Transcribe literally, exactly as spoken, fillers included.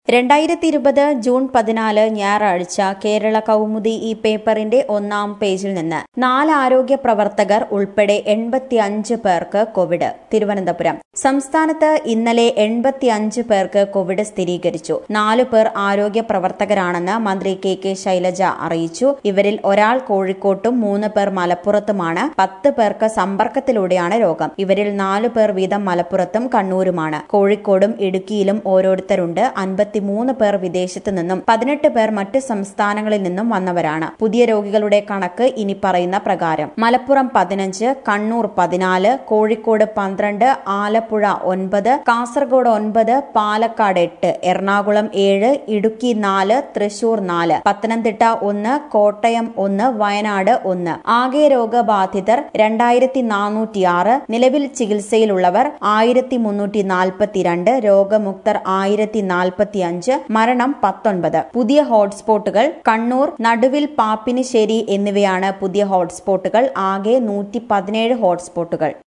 രണ്ടായിരത്തി ഇരുപത് ജൂൺ പതിനാല് ഞായറാഴ്ച കേരള കൗമുദി ഈ പേപ്പറിന്റെ ഒന്നാം പേജിൽ നിന്ന് നാല് ആരോഗ്യ പ്രവർത്തകർ ഉൾപ്പെടെ എൺപത്തിയഞ്ച് പേർക്ക് കോവിഡ്. തിരുവനന്തപുരം സംസ്ഥാനത്ത് ഇന്നലെ എൺപത്തിയഞ്ച് പേർക്ക് കോവിഡ് സ്ഥിരീകരിച്ചു. നാലു പേർ ആരോഗ്യ പ്രവർത്തകരാണെന്ന് മന്ത്രി കെ കെ ശൈലജ അറിയിച്ചു. ഇവരിൽ ഒരാൾ കോഴിക്കോട്ടും മൂന്ന് പേർ മലപ്പുറത്തുമാണ്. പത്ത് പേർക്ക് സമ്പർക്കത്തിലൂടെയാണ് രോഗം. ഇവരിൽ നാലു പേർ വീതം മലപ്പുറത്തും കണ്ണൂരുമാണ്. കോഴിക്കോടും ഇടുക്കിയിലും ഓരോരുത്തരുണ്ട്. അൻപത്തി മൂന്ന് പേർ വിദേശത്തു നിന്നും പതിനെട്ട് പേർ മറ്റ് സംസ്ഥാനങ്ങളിൽ നിന്നും വന്നവരാണ്. പുതിയ രോഗികളുടെ കണക്ക് ഇനി പറയുന്ന പ്രകാരം: മലപ്പുറം പതിനഞ്ച്, കണ്ണൂർ പതിനാല്, കോഴിക്കോട് പന്ത്രണ്ട്, ആലപ്പുഴ ഒൻപത്, കാസർഗോഡ് ഒൻപത്, പാലക്കാട് എട്ട്, എറണാകുളം ഏഴ്, ഇടുക്കി നാല്, തൃശൂർ നാല്, പത്തനംതിട്ട ഒന്ന്, കോട്ടയം ഒന്ന്, വയനാട് ഒന്ന്. ആകെ രോഗബാധിതർ രണ്ടായിരത്തി നാനൂറ്റിയാറ്. നിലവിൽ ചികിത്സയിലുള്ളവർ ആയിരത്തി മുന്നൂറ്റി നാൽപ്പത്തിരണ്ട്. രോഗമുക്തർ ആയിരത്തി നാൽപ്പത്തി അഞ്ച്. മരണം പത്തൊൻപത്. പുതിയ ഹോട്ട്സ്പോട്ടുകൾ: കണ്ണൂർ, നടുവിൽ, പാപ്പിനിശ്ശേരി എന്നിവയാണ് പുതിയ ഹോട്ട്സ്പോട്ടുകൾ. ആകെ നൂറ്റി പതിനേഴ് ഹോട്ട്സ്പോട്ടുകൾ.